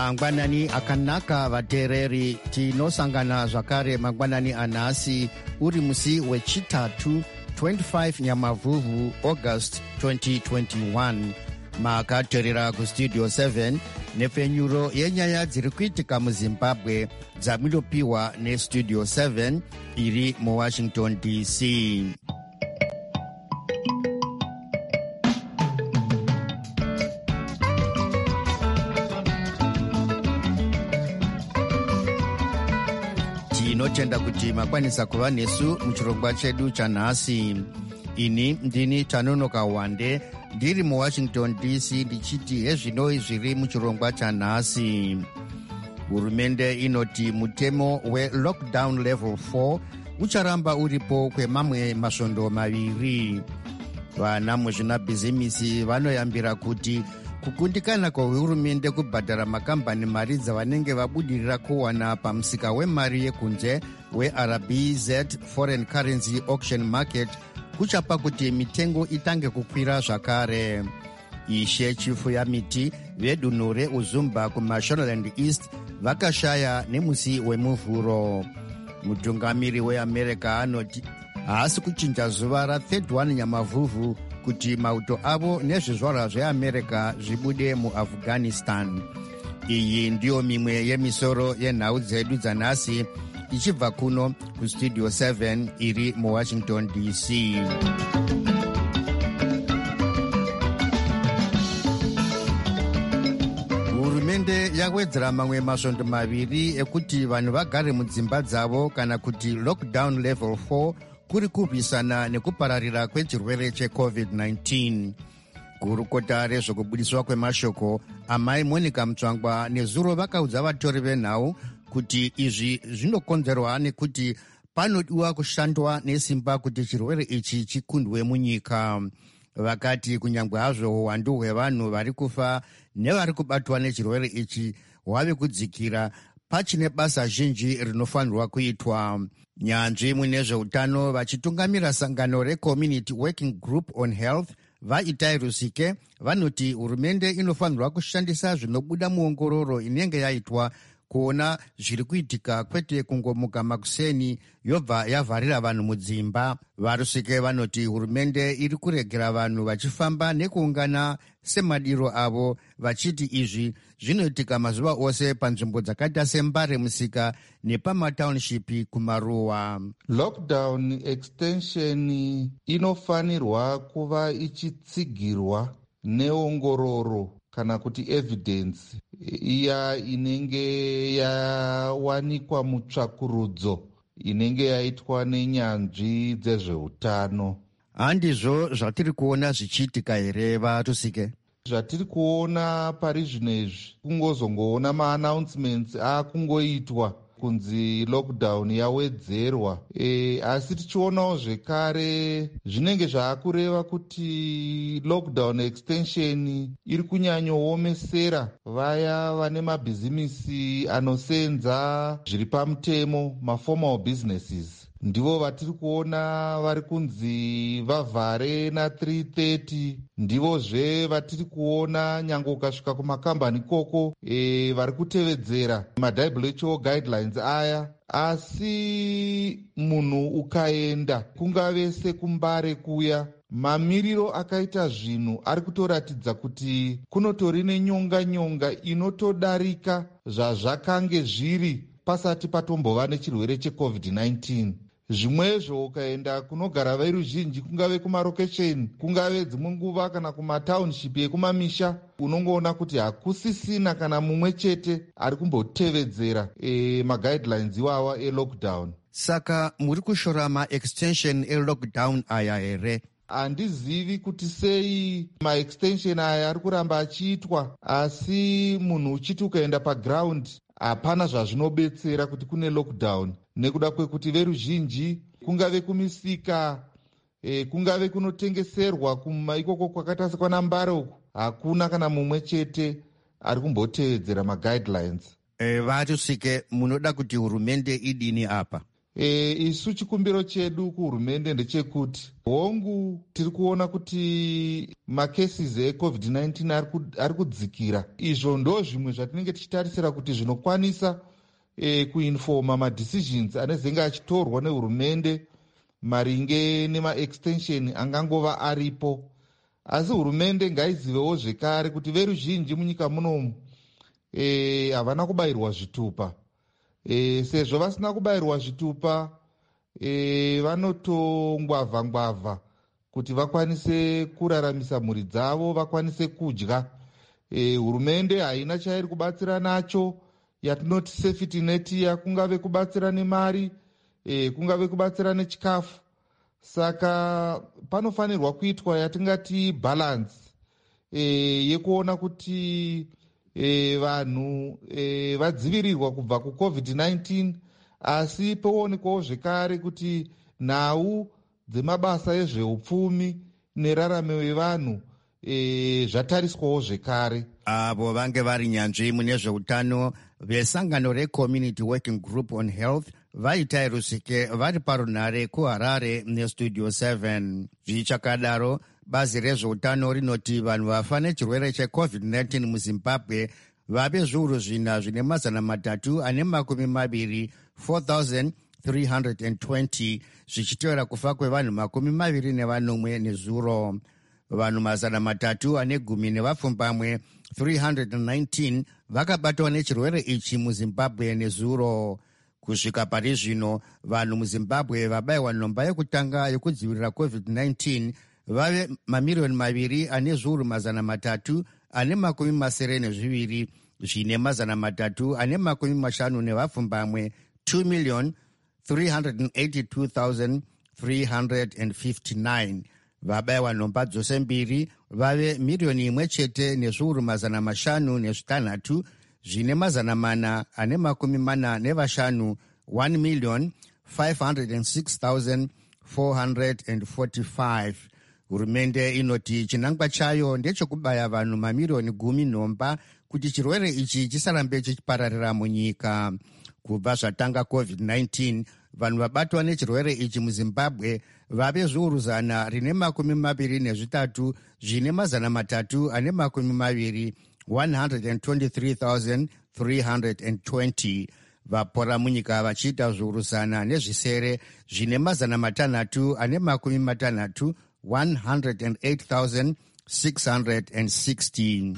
mangwanani akanaka vateereri, tinosangana zvakare mangwanani anhasi uri musi wechitatu 25 Nyamavhuvhu August 2021. Makateerera kustudio 7 nepfenyuro yenyaya dziri kuitika muZimbabwe dzamunopiwa nestudio 7 iri muWashington DC. Tinotenda kuti makwanisa kuva nesu muchirongwa chedu chanhasi. Ini ndini Tanonoka Wande ndiri muWashington DC ndichiti hezvinoi zviri muchirongwa chanhasi. Hurumende inoti mutemo welockdown level 4 ucharamba uripo kwemamwe masvondo maviri. Vana muzvinabhizimisi vanoyambira kuti kukundikana kwehurumende kubhadhara makambani mari dzavanenge vabudirira kuwana pamusika wemari yekunze weRBZ Foreign Currency Auction Market kuchapa kuti mitengo itange kukwira zvakare. Ishe chifu yamiti vedunhu reUzumba kuMashonaland East vakashaya nemusi wemuvhuro. Mutungamiri weAmerica anoti haasi kuchinja zuva ra31 Nyamavhuvhu kuti mauto avo nezvizvarwa zveAmerica zvibude muAfghanistan. Iyi ndiyo mimwe yemisoro yenhau dzedu dzanhasi ichibva kuno kustudio 7 iri muWashington DC. Hurumende yawedzera mamwe masvondo maviri ekuti vanhu vagare mudzimba dzavo kana kuti lockdown level 4 kuri kurwisana nekupararira kwechirwere cheCovid-19. Gurukota rezvokubudiswa kwemashoko amai Monica Mutsvangwa nezuro vakaudza vatori venhau kuti izvi zvinokonzerwa nekuti panodiwa kushandwa nesimba kuti chirwere ichi chikundwe munyika. Vakati kunyangwe hazvo uwandu hwevanhu vari kufa nevari kubatwa nechirwere ichi hwave kudzikira, pachine basa zhinji rinofanirwa kuitwa. Nyanzvi munezveutano vachitungamira sangano reCommunity Working Group on Health vaItai Rusike vanoti hurumende inofanirwa kushandisa zvinobuda muongororo inenge yaitwa kuona zviri kuitika, kwete kungomuka makuseni yobva yavharira vanhu mudzimba. Varusike vanoti hurumende iri kuregera vanhu vachifamba nekuungana semadiro avo, vachiti izvi zvinoitika mazuva ose panzvimbo dzakaita seMbare Musika nepamataunship kumaruwa. Lockdown extension inofanirwa kuva ichitsigirwa neongororo kana kuti evidence iya inenge yawanikwa mutsvakurudzo inenge yaitwa nenyanzvi dzezveutano. Handizvo zvatiri kuona zvichiitika here Varusike? Zvatiri kuona pari zvino izvi kungozongoona maannouncements akungoitwa kunzi lockdown yawedzerwa, asi tichionawo zvekare zvinenge zvaakureva kuti lockdown extension iri kunyanyoomesera vaya vane mabhizimisi anosenza zviri pamutemo, maformal businesses. Ndivo vatiri kuona vari kunzi vavhare na3:30, ndivozve vatiri kuona nyange ukasvika kumakambani koko vari kutevedzera maWHO guidelines aya. Asi munhu ukaenda kungave sekuMbare kuya, mamiriro akaita zvinhu ari kutoratidza kuti kunotori nenyonga inotodarika zvazvakange zviri pasati patombova nechirwere cheCovid-19. Zvimwezvo ukaenda kunogara veruzhinji, kungave kumarokesheni, kungave dzimwe nguva kana kumataunship ekumamisha, unongoona kuti hakusisina kana mumwe chete ari kumbotevedzera maguidelines iwawa elockdown. Saka muri kushora maextension elockdown aya here? Handizivi kuti sei maextension aya ari kuramba achiitwa, asi munhu uchiti ukaenda paground hapana zvazvinobetsera kuti kune lockdown, nekuda kwekuti veruzhinji, kungave kumisika, kungave kunotengeserwa kumaikoko kwakaita sekwanambare uku, hakuna kana mumwe chete ari kumbotevedzera maguidelines. Varusike, munoda kuti hurumende idini apa? Isu chikumbiro chedu kuhurumende ndechekuti hongu tiri kuona kuti makesis eCovid-19 ari kudzikira. Izvo ndo zvimwe zvatinenge tichitarisira kuti zvinokwanisa kuinfoma madecisions anezenge achitorwa nehurumende maringe nemaextension angangova aripo. Asi hurumende ngaizivewo zvekare kuti veruzhinji munyika munomu havana kubayirwa zvitupa. Sezvo vasina kubayirwa zvitupa, vanotongwavha kuti vakwanise kuraramisa mhuri dzavo, vakwanise kudya. Hurumende haina chairi kubatsira nacho, yatinoti safety net ya, kungave kubatsira nemari, kungave kubatsira nechikafu. Saka panofanirwa kuitwa yatingati balance yekuona kuti vanhu vadzivirirwa kubva kuCovid-19, asi poonekwawo zvekare kuti nhau dzemabasa ezveupfumi neraramo yevanhu zvatariswawo zvekare. Avo vange vari nyanzvi mune zveutano vesangano reCommunity Working Group on Health vaitai Rusike vari parunhare kuHarare neStudio 7. Zvichakadaro, bazi rezveutano rinoti vanhu vafa nechirwere cheCovid-19 muZimbabwe vave zviuru zvina zvine mazana matatu ane makumi maviri 4,320 zvichitevera kufa kwevanhu makumi maviri nevanomwe nezuro. Vanhu mazana matatu ane gumi nevapfumbamwe 319 vakabatwa nechirwere ichi muZimbabwe nezuro. Kusvika pari zvino, vanhu muZimbabwe vabayiwa nhomba yekutanga yekudzivirira COVID-19 vave mamiriyoni maviri ane zviuru mazana matatu ane makumi masere nezviviri zvine mazana matatu ane makumi mashanu nevapfumbamwe 2,382,359. Vabayiwa nhomba dzose mbiri vave miriyoni imwe chete nezviuru mazana mashanu nezvitanhatu zvine mazana mana ane makumi mana nevashanu 1,506,445. Hurumende inoti chinangwa chayo ndechekubaya vanhu mamiriyoni gumi nhomba kuti chirwere ichi chisarambe chichipararira munyika. Kubva zvatanga COVID-19, vanhu vabatwa nechirwere ichi muZimbabwe vave zviuru zana rine makumi maviri nezvitatu zvine mazana matatu ane makumi maviri 123,320. Vapora munyika vachiita zviuru zana nezvisere zvine mazana matanhatu ane makumi matanhatu 108,616.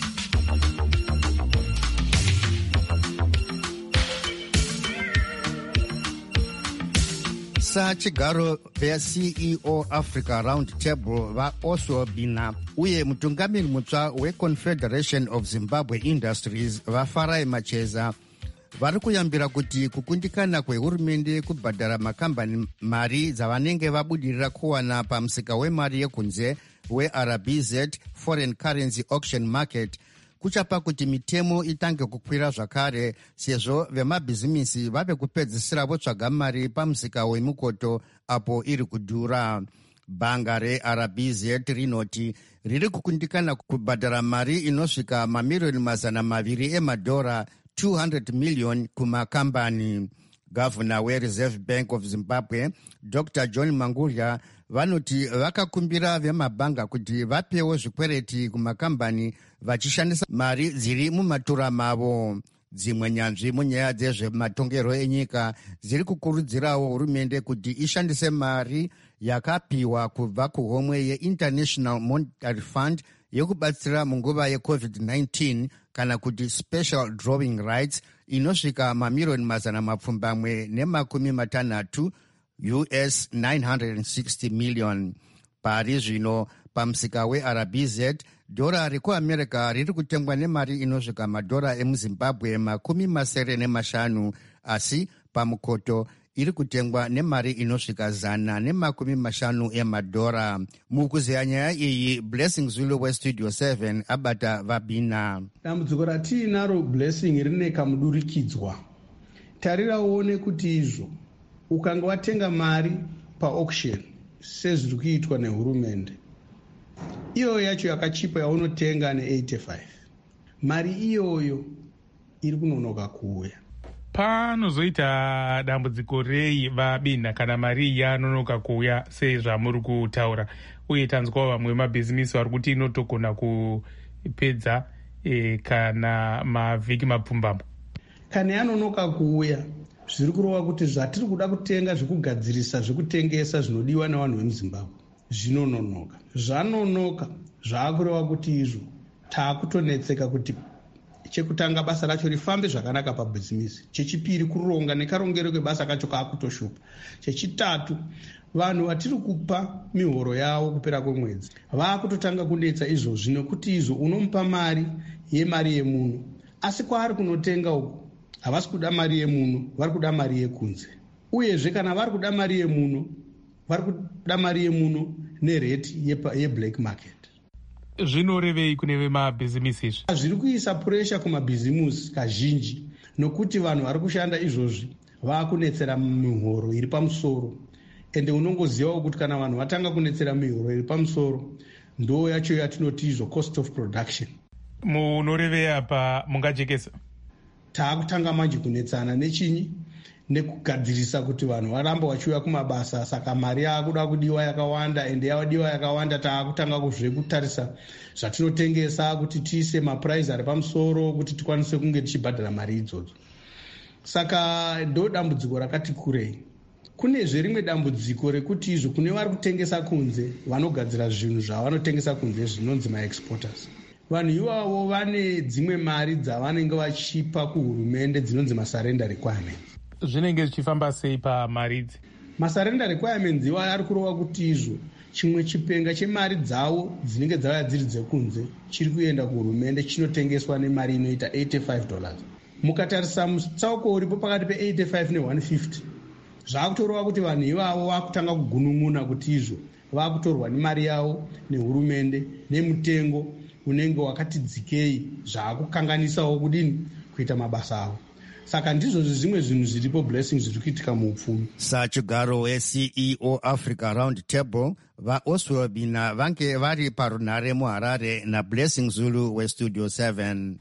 Sachigaro veCEO Africa Round Table vaOswald Bina uye mutungamiri mutsva weConfederation of Zimbabwe Industries vaFarai Macheza vari kuyambira kuti kukundikana kwehurumende kubhadhara makambani mari dzavanenge vabudirira kuwana pamusika wemari yekunze weRBZ Foreign Currency Auction Market kuchapa kuti mitemo itange kukwira zvakare, sezvo vemabhizimisi vave kupedzisira votsvaga mari pamusika wemukoto apo iri kudhura. Bhanga reRBZ rinoti riri kukundikana kubhadhara mari inosvika mamiriyoni mazana maviri emadhora 200 million kumakambani. Gavana weReserve Bank of Zimbabwe Dr. John Mangudya vanoti vakakumbira vemabhanga kuti vapewo zvikwereti kumakambani vachishandisa mari dziri mumatura mavo. Dzimwe nyanzvi munyaya dzezvematongero enyika dziri kukurudzirawo hurumende kuti ishandise mari yakapiwa kubva kuhomwe yeInternational Monetary Fund yekubatsira munguva yeCovid-19 kana kuti Special Drawing Rights inosvika mamiriyoni mazana mapfumbamwe nemakumi matanhatu US 960 million. Pari zvino pamusika weRBZ dhora rekuAmerica riri kutengwa nemari inosvika madhora emuZimbabwe makumi masere nemashanu, asi pamukoto iri kutengwa nemari inosvika zana nemakumi mashanu emadhora. Mukuzeya nyaya iyi, Blessing Zulu weStudio 7 abata vabina. Dambudziko ratiinaro Blessing rine kamudurikidzwa. Tarira uone kuti izvo ukanga watenga mari paauction sezviri kuitwa nehurumende, iyo yacho yakachipa yaunotenga ne85, mari iyoyo iri kunonoka kuuya. Panozoita dambudziko rei vabinha kana mari yanonoka kuuya sezvamuri kutaura, uye tanzwa vamwe vemabhizimisi vari kuti inotogona kupedza kana mavhiki mapfumbamo. Kana yanonoka kuuya, zviri kurova kuti zvatiri kuda kutenga zvekugadzirisa zvekutengesa zvinodiwa navanhu vemuzimbabwe zvinononoka. Zvanonoka zvaakureva kuti izvo taakutonetseka kuti chekutanga basa racho rifambe zvakanaka pabhizimisi. Chechipiri, kuronga nekarongero kwebasa kacho kaakutoshupa. Chechitatu, vanhu vatiri kupa mihoro yavo kupera kwemwedzi vaakutotanga kunetsa izvozvi, nekuti izvo unomupa mari yemuno, asi kwaari kunotenga uku havasi kuda mari yemuno, vari kuda mari yekunze. Uyezve kana vari kuda mari yemuno, vari kuda mari yemuno nereti yeblack market. Zvinorevei kune vemabhizimisi izvi? Zviri kuisa puresha kumabhizimisi kazhinji, nokuti vanhu vari kushanda izvozvi vaakunetsera mihoro iri pamusoro. Ende unongozivawo kuti kana vanhu vatanga kunetsera mihoro iri pamusoro, ndo yacho yatinoti izvo cost of production. Munorevei apa mungajekesa? Taakutanga manje kunetsana nechinyi, nekugadzirisa kuti vanhu varamba vachiuya kumabasa, saka mari yaakuda kudiwa yakawanda, ende yadiwa yakawanda taakutanga kuzvekutarisa zvatinotengesa kuti tiise mapuraizi ari pamusoro kuti tikwanise kunge tichibhadhara mari idzodzo. Saka ndo dambudziko rakati kurei. Kunezve rimwe dambudziko rekuti izvo kune vari kutengesa kunze, vanogadzira zvinhu zvavanotengesa kunze zvinonzi maexporters. Vanhu ivavo vane dzimwe mari dzavanenge vachipa kuhurumende dzinonzi masarenda requirements. Zvinenge zvichifamba sei pamari idzi? Masarenda requirements iwa ari kurova kuti izvo chimwe chipenga chemari dzavo dzinenge dzauya dziri dzekunze chiri kuenda kuhurumende chinotengeswa nemari inoita $85. Mukatarisa mutsauko uripo pakati pe85 ne150, zvaakutorova kuti vanhu ivavo vakutanga kugunun'una kuti izvo vakutorwa nemari yavo nehurumende nemutengo unenge wakati dzikei, zvaakukanganisawo kudini kuita mabasa avo. Saka ndizvo zvimwe zvinhu zviripo Blessing zviri kuitika muupfumi. Sachigaro weCEO Africa Round Table vaOswell Bina vange vari parunhare muHarare naBlessing Zulu weStudio 7.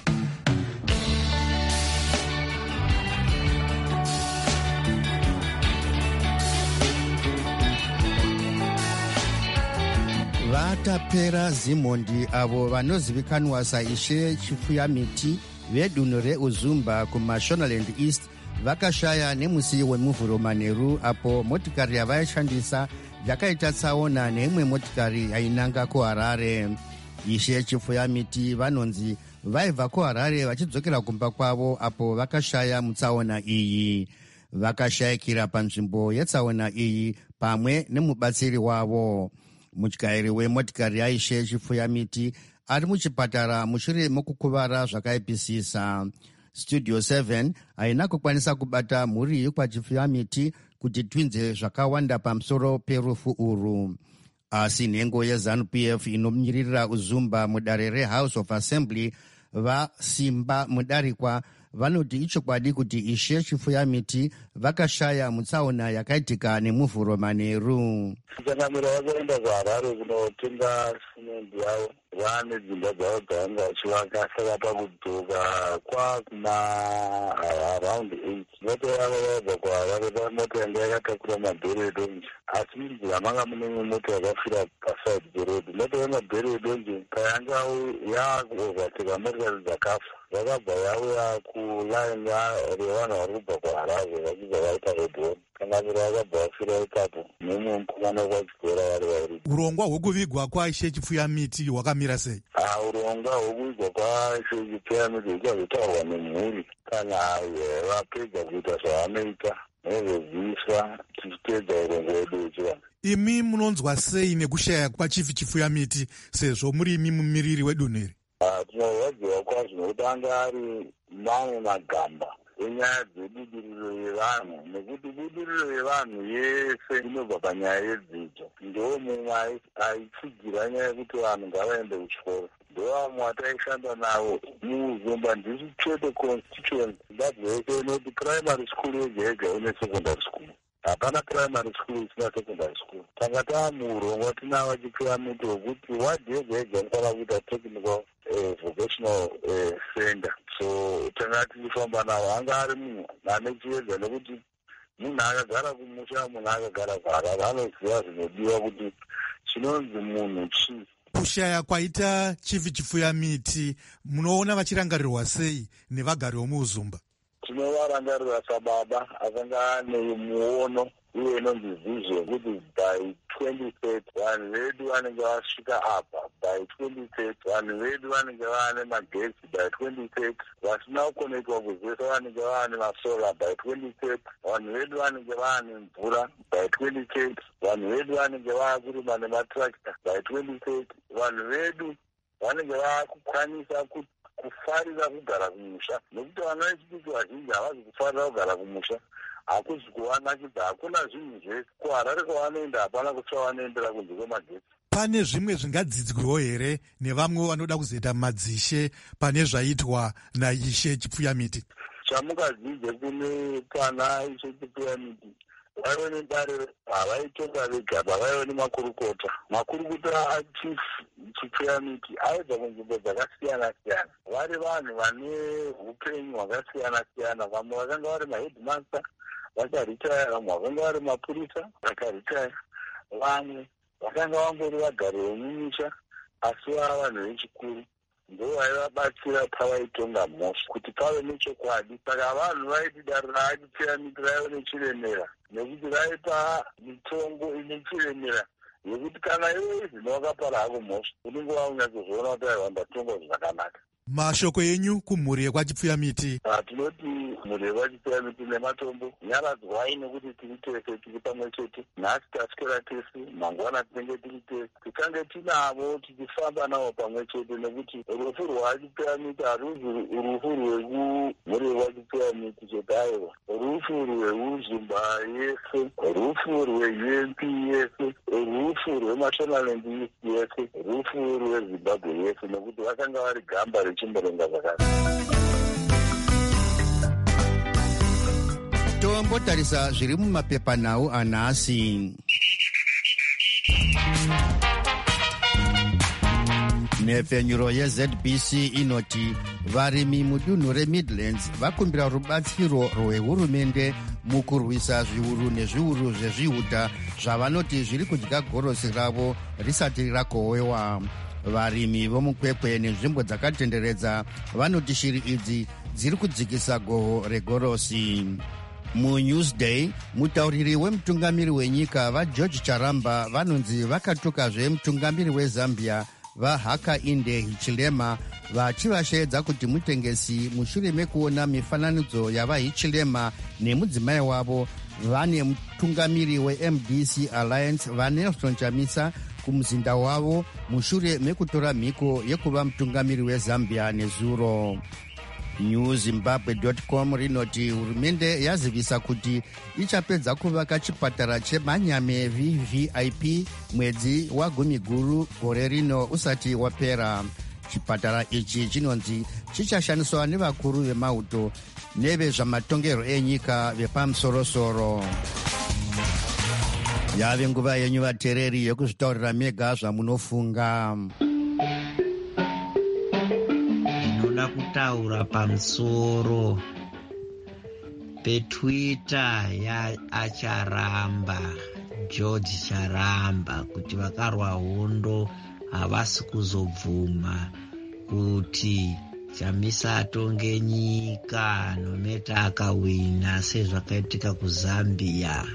Vatapera Zimondi avo vanozivikanwa saIshe Chifuyamiti vedunhu reUzumba kuMashonaland East vakashaya nemusi wemuvhuro manheru apo motikari yavaishandisa yakaita tsaona neimwe motikari yainanga kuHarare. Ishe Chifuyamiti vanonzi vaibva kuHarare vachidzokera kumba kwavo apo vakashaya mutsaona iyi. Vakashayikira panzvimbo yetsaona iyi pamwe nemubatsiri wavo. Mutyairi wemotikari yaIshe Chifuyamiti ari muchipatara mushure mokukuvara zvakaipisisa. Studio 7 haina kukwanisa kubata mhuri yekwaChifuyamiti kuti twinze zvakawanda pamusoro perufu uru. Asi nhengo yeZANU-PF inomiririra Uzumba mudare reHouse of Assembly vaSimba Mudarikwa vanoti ichokwadi kuti Ishe Chifuyamiti vakashaya mutsaona yakaitika nemuvhuro manheru. Kuchangamira vakaenda kuHarare kunotenga simendi yavo, vane dzimba dzavo dzavanga vachivaka, saka pakudzoka kwakuma around 8 moto yavo vabva kuHarare pamoto yanga yakatakura mabhero edonje, asi munzira manga mune moto yakafira paside peroad. Moto yemabhero edonje payanga yaakuovateka motikari dzakafa, vakabva yauya kulaini revanhu vari kubva kuHarare vachibva vaita redhoni. Kangamira vakabva vafira ipapo nemwe mukomana kwachikora vari vairi. Urongwa hwekuvigwa kwaIshe Chifuyamiti hwakamira sei? Urongwa hwekuvigwa kwaIshe Chifuyamiti huchazotaurwa nemhuri kana vapedza kuita zvavanoita nezoziviswa tichiteedza urongo hwedu wechivanhu. Imi munonzwa sei nekushaya kwaChief Chifuyamiti sezvo muri imi mumiriri wedunhu iri? Tinorwadziwa kwazvo nokuti anga ari mamwe magamba enyaya dzebudiriro yevanhu, nekuti budiriro yevanhu yese inobva panyaya yedzidzo. Ndo mumwe aitsigira nyaya yekuti vanhu ngavaende kuchikoro. Ndo vamwe ataishanda navo muUzumba ndisi chete constituency Zimbabwe yese inoti primary school yega yega ine secondary school. Hapana primary school isina secondary school. Tanga taamuurongwa tinava Chifuyamiti wekuti wadhi yega yega inofanira kuita technical vocational center. so tanga tichifamba nawo anga ari munhu ane chiedza, nekuti munhu akagara kumusha, munhu akagara kuharara anoziva zvinodiwa kuti chinonzi munhu chii. Kushaya kwaita chifi chifuya miti munoona vachirangarirwa sei nevagari vomuzumba? Tinovarangarira sababa akanga ane muono uye inonzi vision kuti by 2030 vanhu vedu vanenge vasvika apa, by 2030 vanhu vedu vanenge vaane magetsi, by 2030 vasina kukonekwa kuzesa vanenge vaane masola, by 2030 vanhu vedu vanenge vaane mvura, by 2030 vanhu vedu vanenge vaakurima nematractor, by 2030 vanhu vedu vanenge vaakukwanisa kufarira kugara kumusha, nekuti vana vechidiki vazhinji havazi kufarira kugara kumusha. Hakuzi kuvanakidza, hakuna zvinhu zvese. Kuharare kwavanoenda hapana kuti vanoendera kunze kwemagetsi. Pane zvimwe zvingadzidzwawo here nevamwe vanoda kuzoita madzishe pane zvaitwa naishe chipfuya miti? Chamukadzidze kune pana ishe chipfuya miti, vaive nedare havaitonga vega, vaive nemakurukota. Makurukota achief chipfuya miti aibva kunzvimbo dzakasiyana-siyana. Vari vanhu vane upenyu hwakasiyana-siyana. Vamwe vakanga vari mahedmaster vakaritaya, vamwe vakanga vari mapurisa vakaritaya, vamwe vakanga vangori vagari vemumisha, asi vava vanhu vechikuru. Ndo vaivabatsira pavaitonga mhosva kuti pave nechokwadi. Saka vanhu vaiti dare raachipfuya miti raive nechiremera, nekuti raipa mitongo ine chiremera yekuti kana iwe izvino wakapara hako mhosva unenge wakunyatsozoona kuti aiwa ndatongwa zvakanaka. Mashoko enyu kumhuri yekwachipfuya miti? Tinoti mhuri yekwachipfuya miti nematombo nyaradzwai, nekuti tiri tese tiri pamwe chete. Nhasi taswera tese, mangwana tinenge tiri tese. Tichange tinavo tichifamba navo pamwe chete, nekuti rufu rwachipfuya miti haruzi rufu rwekumhuri yekwachipfuya miti chete, aiwa rufu rweuzumba yese, rufu rweUNP yese, rufu rwemashonaland yese, rufu rweZimbabwe yese, nekuti vakanga vari gamba chimborenga zvakati. Tombotarisa zviri mumapepanhau anhasi. Nhepfenyuro yeZBC inoti varimi mudunhu reMidlands vakumbira rubatsiro rwehurumende mukurwisa zviuru nezviuru zvezvihuta zvavanoti zviri kudya gorosi ravo risati rakohwewa. Varimi vomukwekwe nenzvimbo dzakatenderedza vanoti shiri idzi dziri kudzikisa goho regorosi. MuNewsDay, mutauriri wemutungamiri wenyika vaGeorge Charamba vanonzi vakatukazve mutungamiri weZambia vaHakainde Hichilema vachivashaidza kuti mutengesi mushure mekuona mifananidzo yavaHichilema nemudzimai wavo vane mutungamiri weMDC Alliance vaNelson Chamisa kumuzinda wavo mushure mekutora mhiko yekuva mutungamiri weZambia nezuro. NewZimbabwe.com rinoti hurumende yazivisa kuti ichapedza kuvaka chipatara cheManyame VVIP mwedzi wagumiguru gore rino usati wapera. Chipatara ichi chinonzi chichashandiswa nevakuru vemauto nevezvamatongero enyika vepamusorosoro. Yave nguva yenyu vateereri yekuzvitaurira mega zvamunofunga. Ndinoda kutaura pamusoro peTwitter yaCharamba, George Charamba, kuti vakarwa hondo havasi kuzobvuma kuti Chamisa atonge nyika nometa akawina sezvakaitika kuZambia.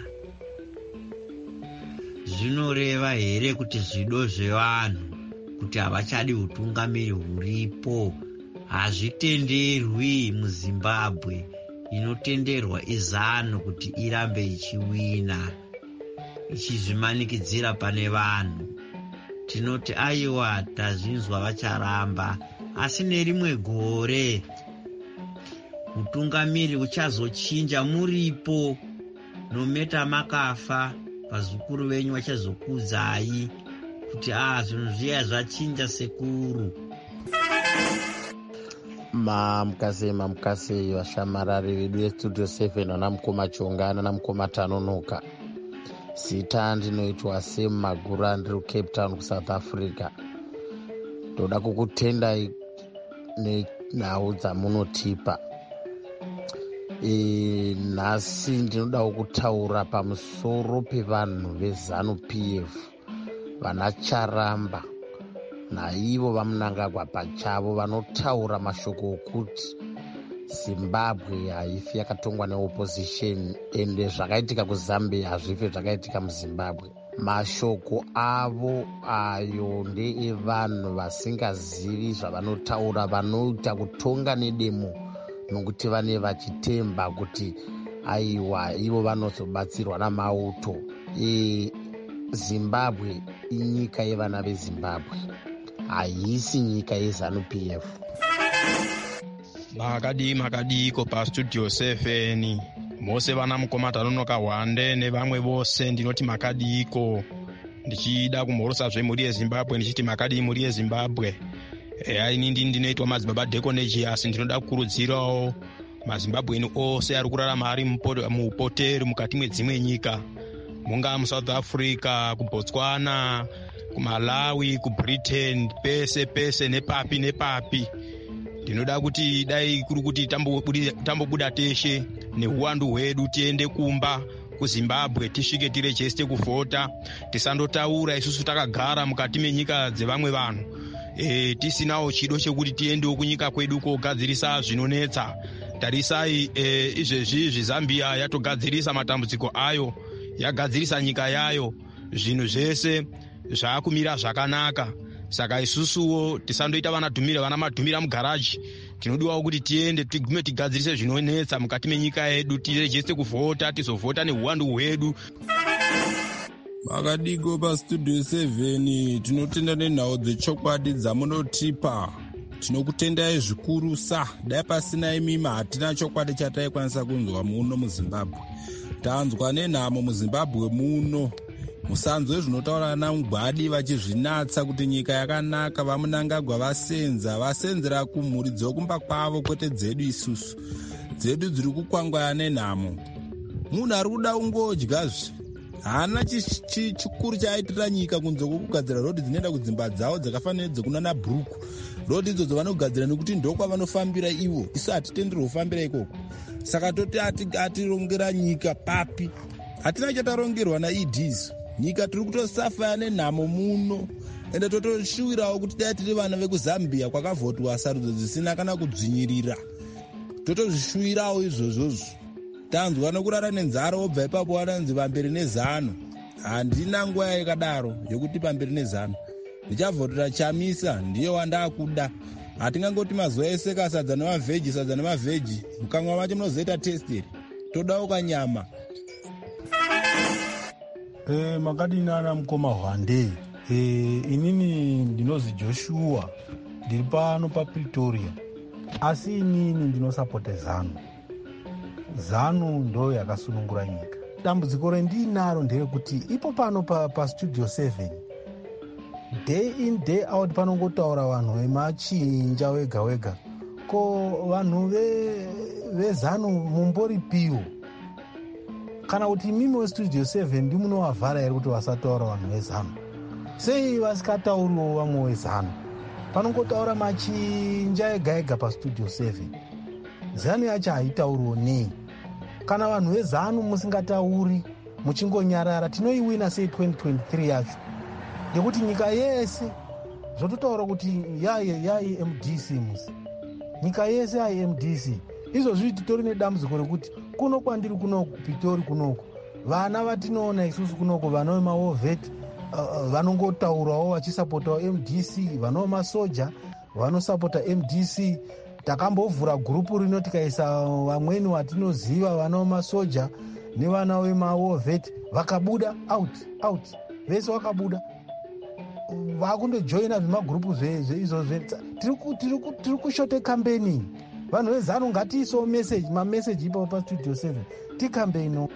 Zvinoreva here kuti zvido zvevanhu kuti havachadi utungamiri huripo hazvitenderwi muZimbabwe? Inotenderwa iZANU kuti irambe ichiwina ichizvimanikidzira pane vanhu. Tinoti aiwa, tazvinzwa vaCharamba, asi nerimwe gore utungamiri uchazochinja muripo, nometa makafa vazukuru venyu vachazokudzai kuti zvinhu zviya zvachinja sekuru. Mamukase vashamarari vedu vestudio 7 vana mukoma Chongana namukoma Tanonoka. Zita ndinoitwa Sam Magura, ndiri Cape Town kuSouth Africa. Ndoda kukutendai nhau dzamunotipa. Nhasi ndinodawo kutaura pamusoro pevanhu veZANU-PF vana Charamba naivo vaMnangagwa pachavo vanotaura mashoko okuti Zimbabwe haifi yakatongwa neopposition ende zvakaitika kuZambia hazvife zvakaitika muZimbabwe. Mashoko avo ayo ndeevanhu vasingazivi zvavanotaura, vanoita kutonga nedemo nokuti vane vachitemba kuti aiwa ivo vanozobatsirwa namauto. Zimbabwe inyika yevana veZimbabwe, haisi nyika yeZANU-PF. makadiko pastudio 7 mose vana mukoma Tanonoka Hwande nevamwe vose ndinoti makadiko. Ndichida kumhorosa zvemhuri yeZimbabwe ndichiti makadii mhuri yeZimbabwe. Inini ndinoitwa madzibaba Deconegius. Ndinoda kukurudzirawo maZimbabweni ose ari kurarama ari muupoteri mukati mwedzimwe nyika, mungaa muSouth Africa, kuBotswana, kuMalawi, kuBritain, pese nepapi. Ndinoda kuti dai kuri kuti tambobuda teshe neuwandu hwedu tiende kumba kuZimbabwe tisvike tirejeste kuvhota, tisandotaura isusu takagara mukati menyika dzevamwe vanhu, tisinawo chido chekuti tiendewo kunyika kwedu kogadzirisa zvinonetsa. Tarisai izvezvi Zambia yatogadzirisa matambudziko ayo, yagadzirisa nyika yayo, zvinhu zvese zvaakumira zvakanaka. Saka isusuwo tisandoita vana madhumira mugaraji. Tinodiwawo kuti tiende tigume tigadzirise zvinonetsa mukati menyika yedu, tirejeste kuvhota, tizovhota neuwandu hwedu. Makadiko pastudio 7 tinotenda nenhau dzechokwadi dzamunotipa. Tinokutendai zvikuru dai pasina imimi hatina chokwadi chataikwanisa kunzwa muno muZimbabwe. Tanzwa nenhamo muZimbabwe muno. Musanzwe zvinotaura naMugwadi vachizvinatsa kuti nyika yakanaka, vaMnangagwa vasenzera kumhuri dzokumba kwavo kwete dzedu isusu. Dzedu dziri kukwangwaya nenhamo. Munhu ari kuda ungodyazve. Haana chikuru chaitirira nyika kunze kwokugadzira rodhi dzinoenda kudzimba dzavo dzakafanira dzekunana Bhuruku. Rodhi idzodzo vanogadzira nekuti ndokwavanofambira ivo, isu hatitenderwi kufambira ikoko. Saka toti atirongera nyika papi? Hatina chatarongerwa naEDs. Nyika tiri kutosafaya nenhamo muno, ende totoshuwirawo kuti dai tiri vana vekuZambia kwakavhotwa sarudzo dzisina kana kudzvinyirira. Totozvishuwirawo izvozvozvo. Tanzwa nokurara nenzara wobva ipapo wananzi pamberi neZANU. Handina nguva yakadaro yokuti pamberi neZANU. Ndichavhotora Chamisa, ndiye wandakuda. Hatingangoti mazuva ese sadza nemavheji. Mukamwa macho munozoita testeri. Todawo kanyama. Makadini ana mukoma Hwande. Inini ndinozi Joshua, ndiri pano paPretoria. Asi inini ndinosapota ZANU. ZANU ndo yakasunungura nyika. Dambudziko rendinaro nderekuti ipo pano pastudio 7 day in day out panongotaura vanhu vemachinja wega. Ko vanhu veZANU mumboripiwo? Kana kuti mimi westudio 7 ndimunovhara here kuti vasataura vanhu veZANU? Sei vasikatauriwo vamwe veZANU? Panongotaura machinja ega pastudio 7. ZANU yacho haitauriwo nei? Kana vanhu veZANU musingatauri muchingonyarara, tinoiwina sei 2023 yacho? Ngekuti nyika yese zvototaura kuti yai MDC musi. Nyika yese yai MDC. Izvozvi titori nedambudziko rekuti kuno kwandiri kunoku Pitori kunoku, vana vatinoona isusu kunoku vana vemaWOVET vanongotaurawo vachisapotawo MDC, vana vemasoja vanosapota MDC. Takambovhura gurupu rino tikaisa vamweni watinoziva vana vemasoja nevana vemaWOVET vakabuda out vese vakabuda, vakundojoina zvemagurupu zveizvozve. Tiri kushote campaigning. Vanhu veZANU ngatiisawo mameseji ipapo pastudio 7 tikambeino.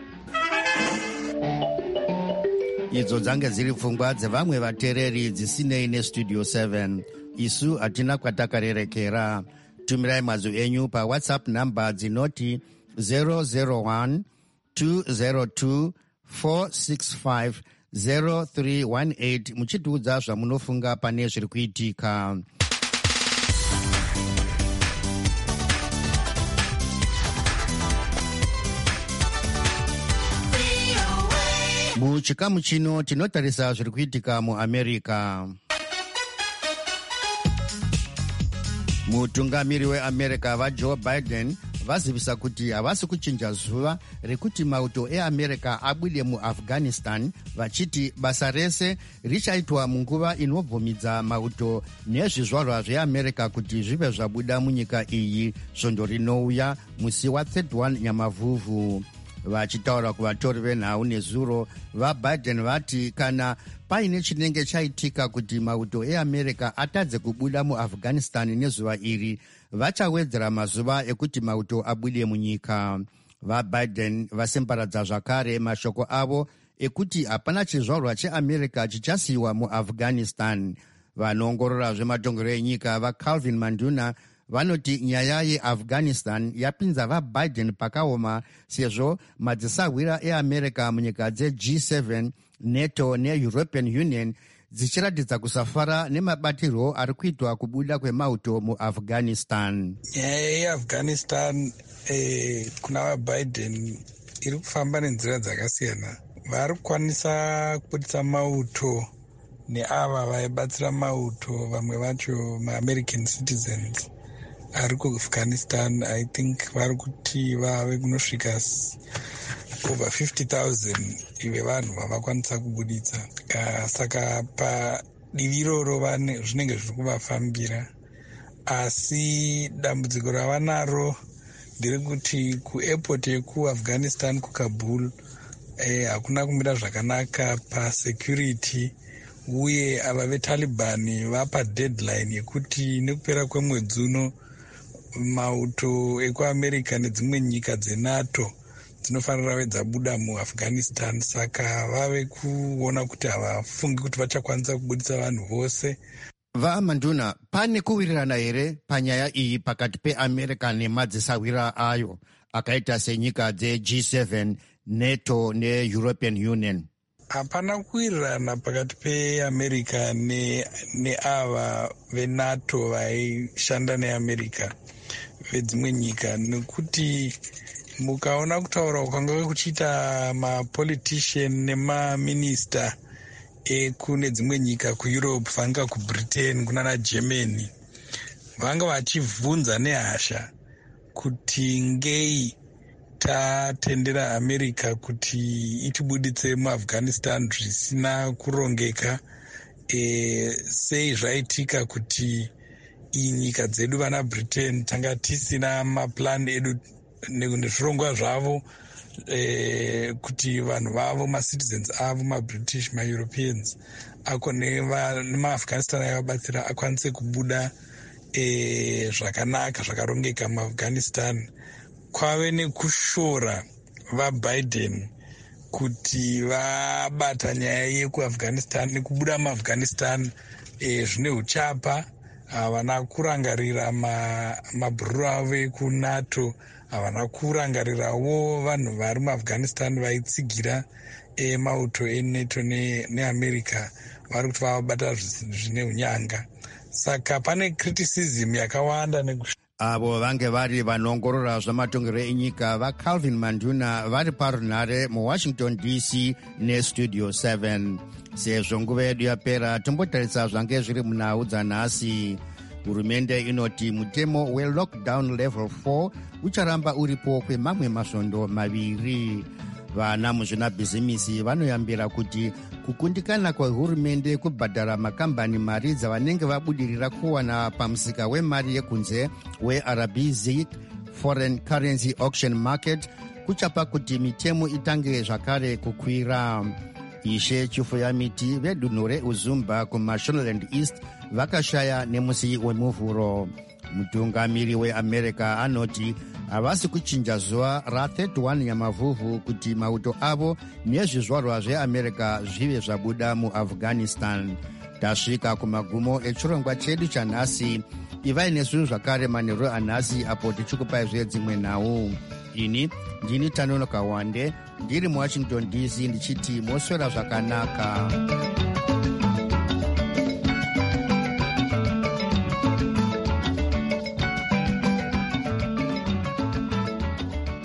Idzo dzange dziri pfungwa dzevamwe vatereri dzisinei nestudio 7. Isu hatina kwatakarerekera. Tumirai mazwi enyu paWhatsApp namba dzinoti 001 202 465 0318 muchitiudza zvamunofunga pane zviri kuitika. muchikamu chino tinotarisa zviri kuitika muamerica. mutungamiri weamerica vajoe biden vazivisa kuti havasi kuchinja zuva rekuti mauto eamerica abude muafghanistan, vachiti basa rese richaitwa munguva inobvumidza mauto nezvizvarwa zveamerica kuti zvive zvabuda munyika iyi svondo rinouya musi wa31 nyamavhuvhu. Vachitaura kuvatori venhau nezuro, vaBiden vati kana paine chinenge chaitika kuti mauto eamerica atadze kubuda muafghanistan nezuva iri, vachawedzera mazuva ekuti mauto abude munyika. VaBiden vasembaradza zvakare mashoko avo ekuti hapana chizvarwa cheamerica chichasiyiwa muafghanistan. Vanoongorora zvematongero enyika vaCalvin Manduna vanoti nyaya yeafghanistan yapinza vaBiden pakaoma, sezvo madzisawira eamerica munyika dzeG7, NATO neEuropean Union dzichiratidza kusafara nemabatirwo ari kuitwa kubuda kwemauto muafghanistan. Nyaya yeafghanistan kuna vaBiden iri kufamba nenzira dzakasiyana. Vari kukwanisa kubudisa mauto neava vaibatsira mauto, vamwe vacho maamerican citizens ari kuafghanistan. I think vari kuti vave kunosvika over 50,000 ive vanhu vavakwanisa kubuditsa. Saka padivi iroro zvinenge zviri kuvafambira, asi dambudziko ravanaro nderekuti kuairport yekuafghanistan kuKabul hakuna kumira zvakanaka pasecurity, uye ava veTaliban vapa deadline yekuti nekupera kwemwedzi uno mauto ekuamerica nedzimwe nyika dzeNATO dzinofanira kuve dzabuda muafghanistan. Saka vave kuona kuti havafungi kuti vachakwanisa kubudisa vanhu vose. vaManduna, pane kuwirirana here panyaya iyi pakati peamerica nemadzisawira ayo akaita senyika dzeG7, NATO neEuropean Union? Hapana kuwirirana pakati peamerica neava veNATO vaishanda neamerica vedzimwe nyika, nekuti mukaona kutaura kwanga kuchiita mapolitician nemaminista ekune dzimwe nyika kuEurope, vanga kuBritain kunana Germany, vanga vachibvunza nehasha kuti ngei tatendera america kuti itibuditse muafghanistan zvisina kurongeka. Sei zvaitika kuti nyika dzedu vana Britain tanga tisina maplan edu nezvirongwa zvavo, kuti vanhu vavo macitizens avo maBritish maEuropeans ako nemaafghanistan aivabatsira akwanise kubuda zvakanaka zvakarongeka muafghanistan. Kwave nekushora vaBiden kuti vabata nyaya yekuafghanistan nekubuda muafghanistan zvine uchapa. Havana kurangarira mabhururu avo ekuNATO, havana kurangarirawo vanhu vari muafghanistan vaitsigira mauto eNATO neamerica, vari kuti vavabata zvine unyanga. Saka pane criticism yakawanda avo vange vari vanoongorora zvamatongero enyika vaCalvin Manduna vari parunhare muWashington DC nestudio 7. Sezvo nguva yedu yapera, tombotarisa zvange zviri munhau dzanhasi. Hurumende inoti mutemo welockdown level 4 ucharamba uripo kwemamwe masvondo maviri. Vana muzvinabhizimisi vanoyambira kuti kukundikana kwehurumende kubhadhara makambani mari dzavanenge vabudirira kuwana pamusika wemari yekunze weRBZ, Foreign Currency Auction Market, kuchapa kuti mitemo itange zvakare kukwira. Ishe Chifuyamiti vedunhu reUzumba kuMashonaland East vakashaya nemusi wemuvhuro. Mutungamiri weAmerica anoti havasi kuchinja zuva ra31 nyamavhuvhu kuti mauto avo nezvizvarwa zveamerica zvive zvabuda muafghanistan. Tasvika kumagumo echirongwa chedu chanhasi. Ivai nesu zvakare manheru anhasi apo tichikupai zvedzimwe nhau. Ini ndini Tanonoka Wande ndiri muWashington DC ndichiti moswera zvakanaka.